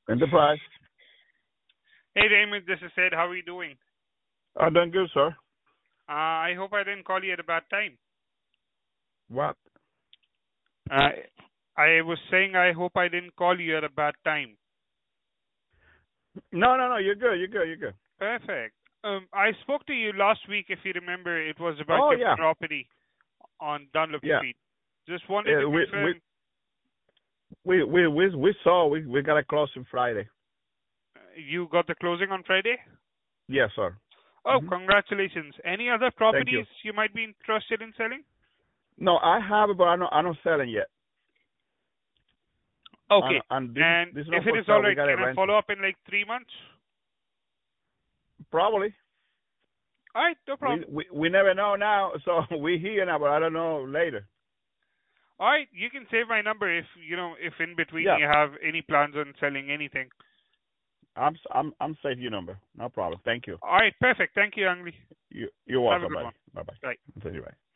Enterprise. Hey, Raymond, this is Ed. How are you doing? I'm doing good, sir. I hope I didn't call you at a bad time. What? Uh, I was saying I hope I didn't call you at a bad time. No. You're good. You're good. You're good. Perfect. I spoke to you last week, if you remember. It was about Oh your yeah, property on Dunlop yeah. Street. Just wanted Yeah, to we we confirm. we we we saw we got a closing Friday. You got the closing on Friday? Yes, sir. Oh, hmm congratulations. Any other Thank you. properties you might be interested in selling? No, I have it, but I'm not selling yet. Okay. And And this is if not it for is all sale. We right, got it can I rented. follow up in like 3 months? Probably. All right, no We problem. we we never know now. So we here now, but I don't know later. All right, you can save my number if if in between Yeah, you have any plans on selling anything. I'm save your number. No problem. Thank you. All right, perfect. Thank you, Angli. You're Have a welcome, good buddy. one. Bye bye. Bye. I'll tell you right.